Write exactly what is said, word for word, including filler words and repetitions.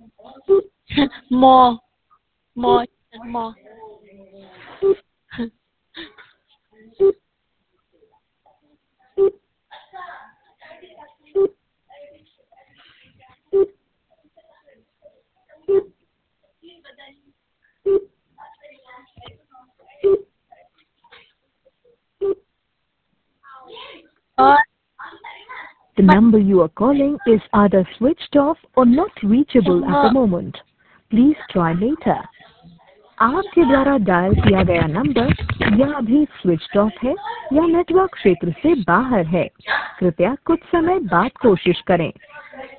More, more, more. और The number you are calling is either switched off or not reachable at the moment. Please try later. आपके द्वारा dial किया गया number या अभी switched off है या नेटवर्क क्षेत्र से बाहर है। कृपया कुछ समय बाद कोशिश करें।